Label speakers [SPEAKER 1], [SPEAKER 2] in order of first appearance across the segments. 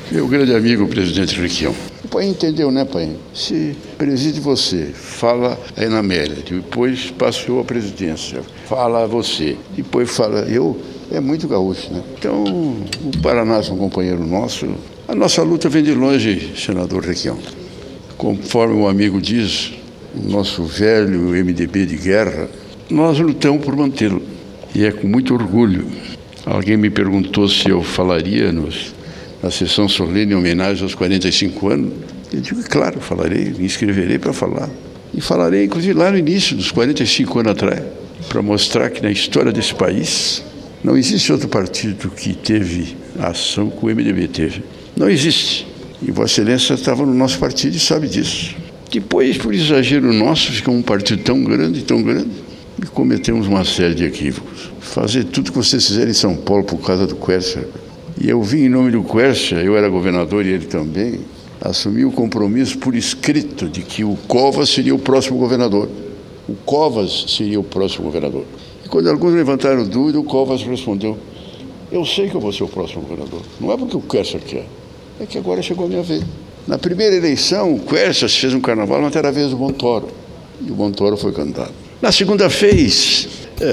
[SPEAKER 1] Meu grande amigo, presidente Requião. O pai entendeu, né, pai? Se preside você, fala a Ana Amélia, depois passou a presidência, fala você, depois fala eu, é muito gaúcho, né? Então, o Paraná é um companheiro nosso. A nossa luta vem de longe, senador Requião. Conforme o amigo diz, o nosso velho MDB de guerra, nós lutamos por mantê-lo. E é com muito orgulho. Alguém me perguntou se eu falaria na sessão solene em homenagem aos 45 anos. Eu digo, claro, falarei, me inscreverei para falar. E falarei, inclusive, lá no início, dos 45 anos atrás, para mostrar que na história desse país não existe outro partido que teve a ação que o MDB teve. Não existe. E Vossa Excelência estava no nosso partido e sabe disso. Depois, por exagero nosso, ficou um partido tão grande, e cometemos uma série de equívocos. Fazer tudo que vocês fizeram em São Paulo por causa do Quércia. E eu vim em nome do Quércia, eu era governador e ele também, assumi o compromisso por escrito de que o Covas seria o próximo governador. O Covas seria o próximo governador. E quando alguns levantaram dúvida, o Covas respondeu, eu sei que eu vou ser o próximo governador. Não é porque o Quércia quer, é que agora chegou a minha vez. Na primeira eleição, o Quércia fez um carnaval, mas era a vez do Montoro. E o Montoro foi candidato. Na segunda vez,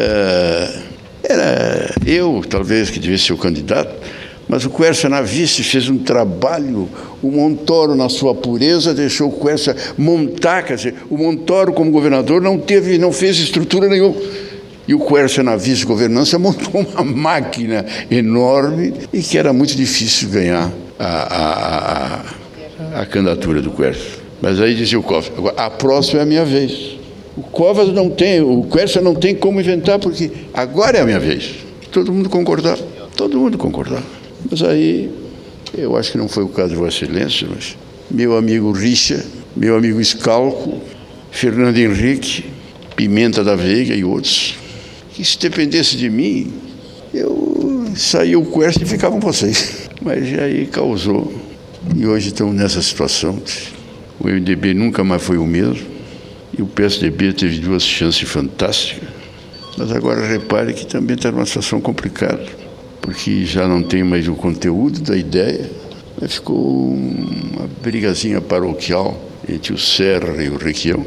[SPEAKER 1] era eu, talvez, que devia ser o candidato, mas o Quércia na vice fez um trabalho, o Montoro, na sua pureza, deixou o Quércia montar, quer dizer, o Montoro, como governador, não fez estrutura nenhuma. E o Quércia, na vice-governança, montou uma máquina enorme e que era muito difícil ganhar a candidatura do Quércia. Mas aí dizia o Covas, agora, a próxima é a minha vez. O Quércia não tem como inventar, porque agora é a minha vez. Todo mundo concordava. Mas aí, eu acho que não foi o caso de Vossa Excelência, mas meu amigo Richa, meu amigo Scalco, Fernando Henrique, Pimenta da Veiga e outros, que se dependesse de mim, eu saía o Quércia e ficavam vocês. Mas aí causou, e hoje estamos nessa situação. O MDB nunca mais foi o mesmo, e o PSDB teve 2 chances fantásticas, mas agora repare que também está numa situação complicada, porque já não tem mais o conteúdo da ideia, mas ficou uma brigazinha paroquial entre o Serra e o Requião,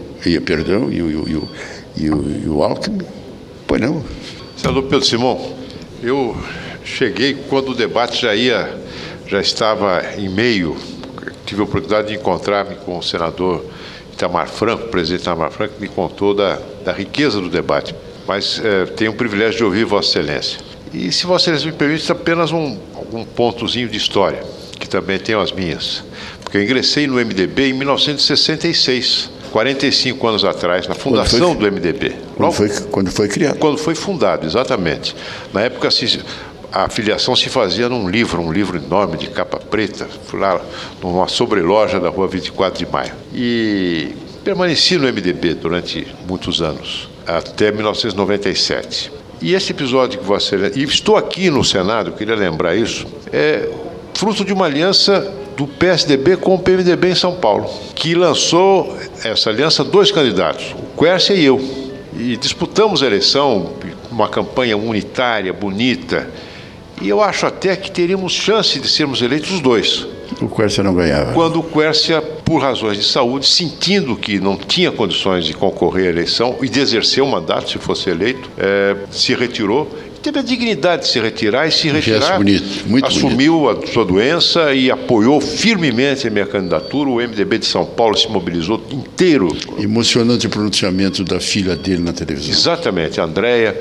[SPEAKER 1] e o Alckmin. Pois não.
[SPEAKER 2] Senador Pedro Simão, eu cheguei quando o debate já estava em meio. Tive a oportunidade de encontrar-me com o senador Itamar Franco, o presidente Itamar Franco, que me contou da riqueza do debate. Mas tenho o privilégio de ouvir Vossa Excelência. E, se Vossa Excelência me permite, apenas um pontozinho de história, que também tenho as minhas. Porque eu ingressei no MDB em 1966, 45 anos atrás, na fundação do MDB.
[SPEAKER 1] Quando foi criado.
[SPEAKER 2] Quando foi fundado, exatamente. Na época, a filiação se fazia um livro enorme de capa preta, lá numa sobreloja da rua 24 de Maio. E permaneci no MDB durante muitos anos, até 1997. E esse episódio que Vossa Excelência... E estou aqui no Senado, queria lembrar isso, é fruto de uma aliança do PSDB com o PMDB em São Paulo, que lançou essa aliança 2 candidatos, o Quércia e eu. E disputamos a eleição, uma campanha unitária, bonita, e eu acho até que teríamos chance de sermos eleitos os 2.
[SPEAKER 1] O Quércia não ganhava.
[SPEAKER 2] Quando o Quércia, por razões de saúde, sentindo que não tinha condições de concorrer à eleição e de exercer o mandato, se fosse eleito, se retirou. Teve a dignidade de se retirar e se retirar, assumiu a sua doença e apoiou firmemente a minha candidatura. O MDB de São Paulo se mobilizou inteiro.
[SPEAKER 1] Emocionante o pronunciamento da filha dele na televisão.
[SPEAKER 2] Exatamente, a Andréia,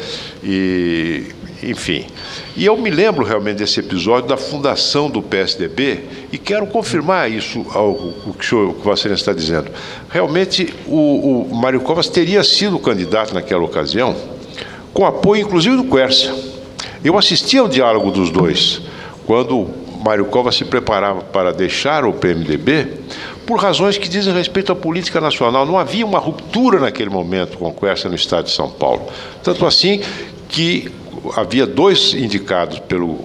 [SPEAKER 2] enfim. E eu me lembro realmente desse episódio da fundação do PSDB e quero confirmar isso, o que Vossa Excelência está dizendo. Realmente, o Mário Covas teria sido candidato naquela ocasião, com apoio, inclusive, do Quércia. Eu assisti ao diálogo dos 2, quando Mário Covas se preparava para deixar o PMDB, por razões que dizem respeito à política nacional. Não havia uma ruptura naquele momento com o Quércia no estado de São Paulo. Tanto assim que havia 2 indicados pelo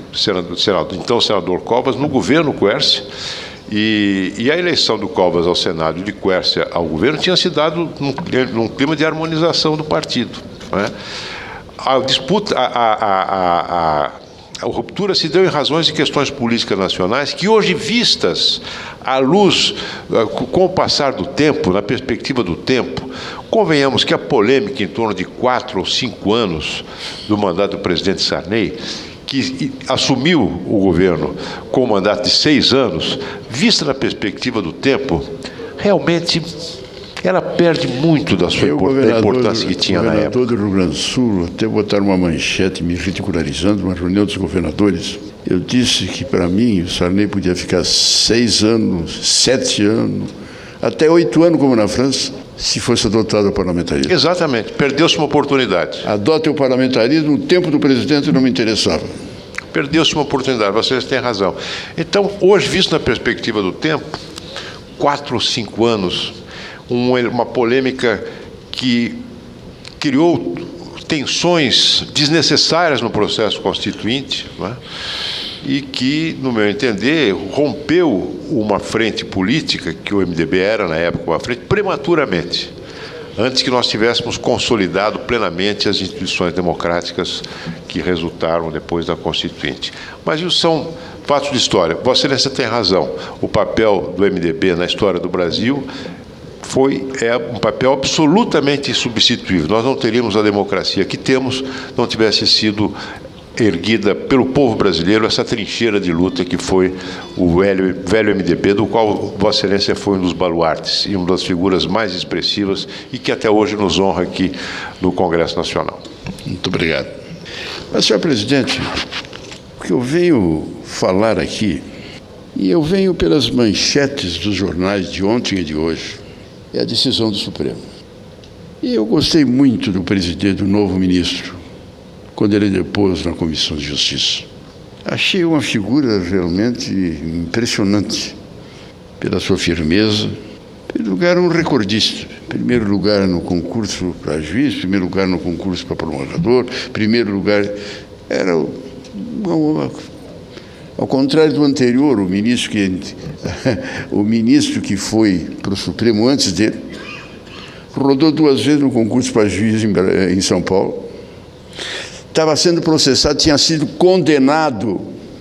[SPEAKER 2] então senador Covas no governo Quércia, e a eleição do Covas ao Senado e de Quércia ao governo tinha se dado num clima de harmonização do partido. A disputa, A ruptura se deu em razões de questões políticas nacionais que hoje, vistas à luz, com o passar do tempo, na perspectiva do tempo, convenhamos que a polêmica em torno de 4 ou 5 anos do mandato do presidente Sarney, que assumiu o governo com um mandato de 6 anos, vista na perspectiva do tempo, realmente ela perde muito da sua importância que tinha na época.
[SPEAKER 1] O governador do Rio Grande do Sul, até botaram uma manchete me ridicularizando, uma reunião dos governadores. Eu disse que, para mim, o Sarney podia ficar 6 anos, 7 anos, até 8 anos, como na França, se fosse adotado o parlamentarismo.
[SPEAKER 2] Exatamente, perdeu-se uma oportunidade.
[SPEAKER 1] Adote o parlamentarismo, o tempo do presidente não me interessava.
[SPEAKER 2] Perdeu-se uma oportunidade, vocês têm razão. Então, hoje, visto na perspectiva do tempo, 4 ou 5 anos, uma polêmica que criou tensões desnecessárias no processo constituinte, né? E que, no meu entender, rompeu uma frente política, que o MDB era, na época, uma frente, prematuramente, antes que nós tivéssemos consolidado plenamente as instituições democráticas que resultaram depois da Constituinte. Mas isso são fatos de história. Vossa Excelência tem razão. O papel do MDB na história do Brasil é um papel absolutamente insubstituível. Nós não teríamos a democracia que temos, não tivesse sido erguida pelo povo brasileiro essa trincheira de luta que foi o velho MDB, do qual Vossa Excelência foi um dos baluartes e uma das figuras mais expressivas e que até hoje nos honra aqui no Congresso Nacional.
[SPEAKER 1] Muito obrigado. Mas, senhor presidente, o que eu venho falar aqui, e eu venho pelas manchetes dos jornais de ontem e de hoje, é a decisão do Supremo. E eu gostei muito do presidente, do novo ministro, quando ele depôs na Comissão de Justiça. Achei uma figura realmente impressionante, pela sua firmeza. Em primeiro lugar, um recordista. Em primeiro lugar no concurso para juiz, em primeiro lugar no concurso para promotor, em primeiro lugar... Era ao contrário do anterior, o ministro que foi para o Supremo antes dele, rodou 2 vezes no concurso para juiz em São Paulo, estava sendo processado, tinha sido condenado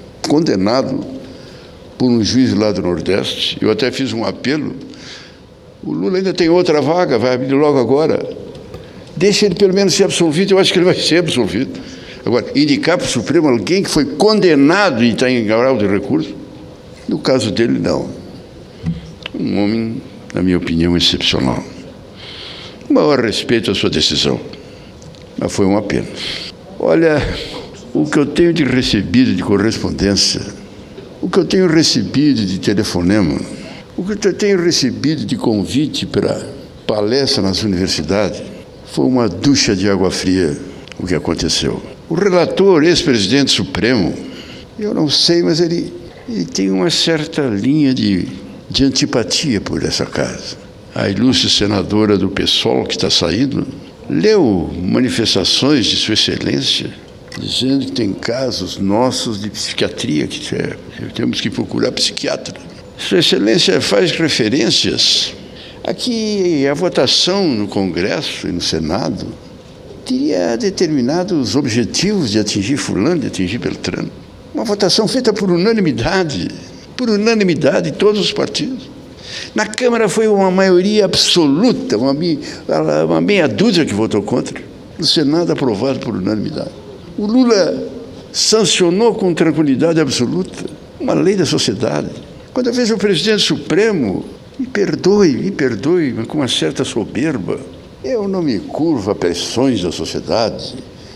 [SPEAKER 1] por um juiz lá do Nordeste. Eu até fiz um apelo. O Lula ainda tem outra vaga, vai abrir logo agora. Deixa ele pelo menos ser absolvido, eu acho que ele vai ser absolvido. Agora, indicar para o Supremo alguém que foi condenado e está em grau de recurso, no caso dele, não. Um homem, na minha opinião, excepcional. O maior respeito à sua decisão, mas foi uma pena. Olha, o que eu tenho de recebido de correspondência, o que eu tenho recebido de telefonema, o que eu tenho recebido de convite para palestra nas universidades, foi uma ducha de água fria o que aconteceu. O relator, ex-presidente Supremo, eu não sei, mas ele tem uma certa linha de antipatia por essa casa. A ilustre senadora do PSOL, que está saindo, leu manifestações de Sua Excelência, dizendo que tem casos nossos de psiquiatria, que temos que procurar psiquiatra. Sua Excelência faz referências a que a votação no Congresso e no Senado teria determinado os objetivos de atingir fulano, de atingir Beltrano. Uma votação feita por unanimidade de todos os partidos. Na Câmara foi uma maioria absoluta, uma meia dúzia que votou contra. No Senado, aprovado por unanimidade. O Lula sancionou com tranquilidade absoluta uma lei da sociedade. Quando eu vejo o presidente Supremo, me perdoe, mas com uma certa soberba, eu não me curvo a pressões da sociedade.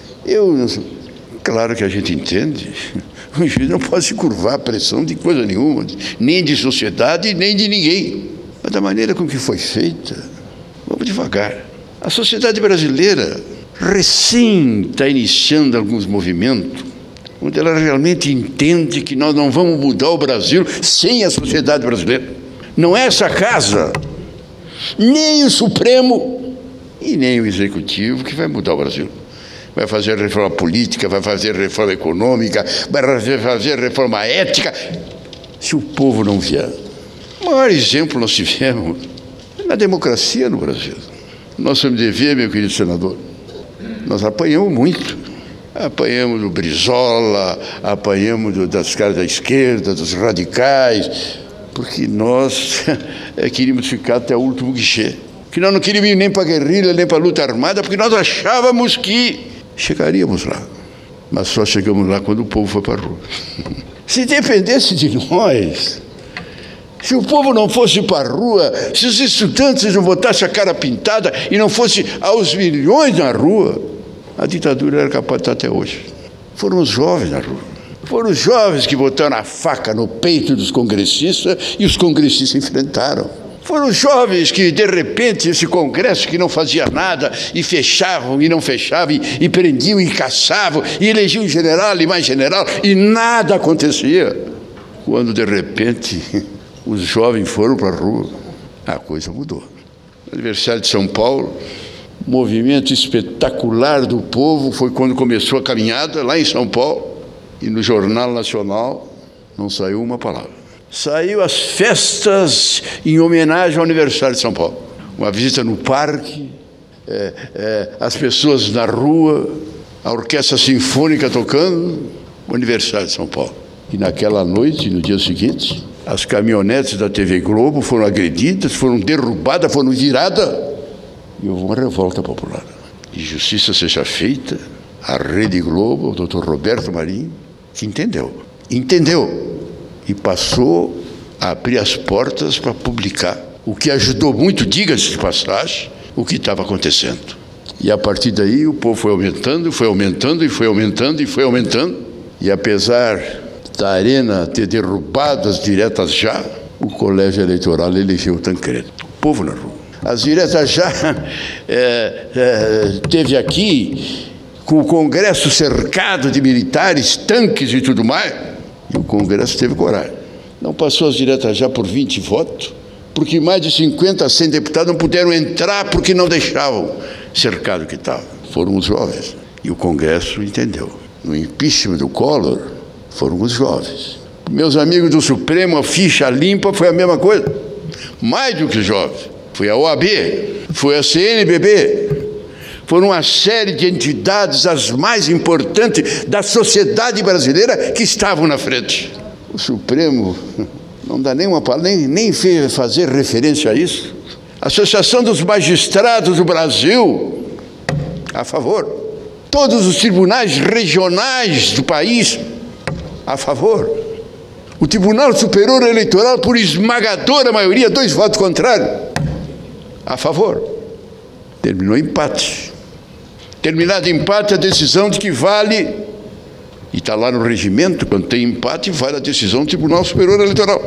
[SPEAKER 1] Claro que a gente entende, o juiz não pode se curvar a pressão de coisa nenhuma, nem de sociedade, nem de ninguém. Mas da maneira com que foi feita, vamos devagar. A sociedade brasileira recém está iniciando alguns movimentos, onde ela realmente entende que nós não vamos mudar o Brasil sem a sociedade brasileira. Não é essa casa, nem o Supremo, e nem o Executivo que vai mudar o Brasil. Vai fazer reforma política, vai fazer reforma econômica, vai fazer reforma ética, se o povo não vier. O maior exemplo nós tivemos na democracia no Brasil. Nosso MDB, meu querido senador, nós apanhamos muito. Apanhamos do Brizola, apanhamos das caras da esquerda, dos radicais, porque nós queríamos ficar até o último guichê. Que nós não queríamos ir nem para a guerrilha, nem para a luta armada, porque nós achávamos que chegaríamos lá. Mas só chegamos lá quando o povo foi para a rua. Se dependesse de nós, se o povo não fosse para a rua, se os estudantes não botassem a cara pintada e não fosse aos milhões na rua, a ditadura era capaz de estar até hoje. Foram os jovens na rua. Foram os jovens que botaram a faca no peito dos congressistas e os congressistas enfrentaram. Foram os jovens que, de repente, esse congresso que não fazia nada, e fechavam e não fechavam, e prendiam e caçavam, e elegiam general e mais general, e nada acontecia. Quando, de repente, os jovens foram para a rua, a coisa mudou. No aniversário de São Paulo, o movimento espetacular do povo foi quando começou a caminhada lá em São Paulo, e no Jornal Nacional não saiu uma palavra. Saiu as festas em homenagem ao aniversário de São Paulo. Uma visita no parque, as pessoas na rua, a orquestra sinfônica tocando, o aniversário de São Paulo. E naquela noite, no dia seguinte, as caminhonetes da TV Globo foram agredidas, foram derrubadas, foram viradas. E houve uma revolta popular. E justiça seja feita, a Rede Globo, o doutor Roberto Marinho, que entendeu. E passou a abrir as portas para publicar, o que ajudou muito, diga-se de passagem, o que estava acontecendo. E a partir daí o povo foi aumentando, foi aumentando, e foi aumentando, e foi aumentando. E apesar da Arena ter derrubado as diretas já, o colégio eleitoral elegeu o Tancredo. O povo na rua. As diretas já teve aqui, com o Congresso cercado de militares, tanques e tudo mais, e o Congresso teve coragem. Não passou as diretas já por 20 votos, porque mais de 50 a 100 deputados não puderam entrar porque não deixavam, cercado que estava. Foram os jovens. E o Congresso entendeu. No impeachment do Collor, foram os jovens. Meus amigos do Supremo, a ficha limpa foi a mesma coisa. Mais do que os jovens. Foi a OAB, foi a CNBB, foram uma série de entidades, as mais importantes da sociedade brasileira, que estavam na frente. O Supremo não dá nenhuma palavra, nem fazer referência a isso. A Associação dos Magistrados do Brasil, a favor. Todos os tribunais regionais do país, a favor. O Tribunal Superior Eleitoral, por esmagadora maioria, 2 votos contrários, a favor. Terminou empate. Terminado empate, a decisão de que vale, e está lá no regimento, quando tem empate, vale a decisão do Tribunal Superior Eleitoral.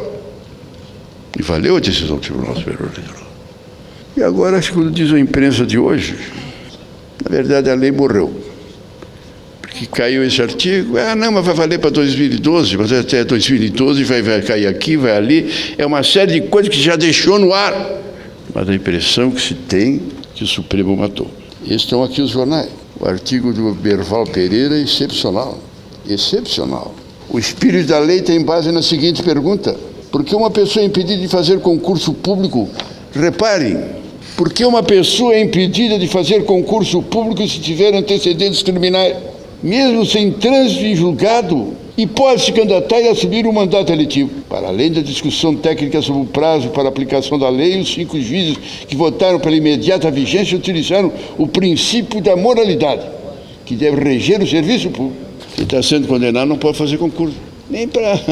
[SPEAKER 1] E valeu a decisão do Tribunal Superior Eleitoral. E agora, acho que quando diz a imprensa de hoje, na verdade a lei morreu. Porque caiu esse artigo, não, mas vai valer para 2012, mas até 2012 vai cair aqui, vai ali. É uma série de coisas que já deixou no ar. Mas a impressão que se tem que o Supremo matou. Estão aqui os jornais. O artigo do Berval Pereira é excepcional. Excepcional. O espírito da lei tem base na seguinte pergunta: por que uma pessoa é impedida de fazer concurso público? Reparem, por que uma pessoa é impedida de fazer concurso público se tiver antecedentes criminais, mesmo sem trânsito em julgado, e pode se candidatar e assumir um mandato eletivo? Para além da discussão técnica sobre o prazo para a aplicação da lei, os 5 juízes que votaram pela imediata vigência utilizaram o princípio da moralidade, que deve reger o serviço público. Quem está sendo condenado não pode fazer concurso, nem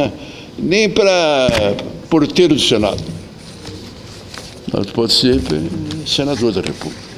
[SPEAKER 1] para porteiro do Senado, mas pode ser senador da República.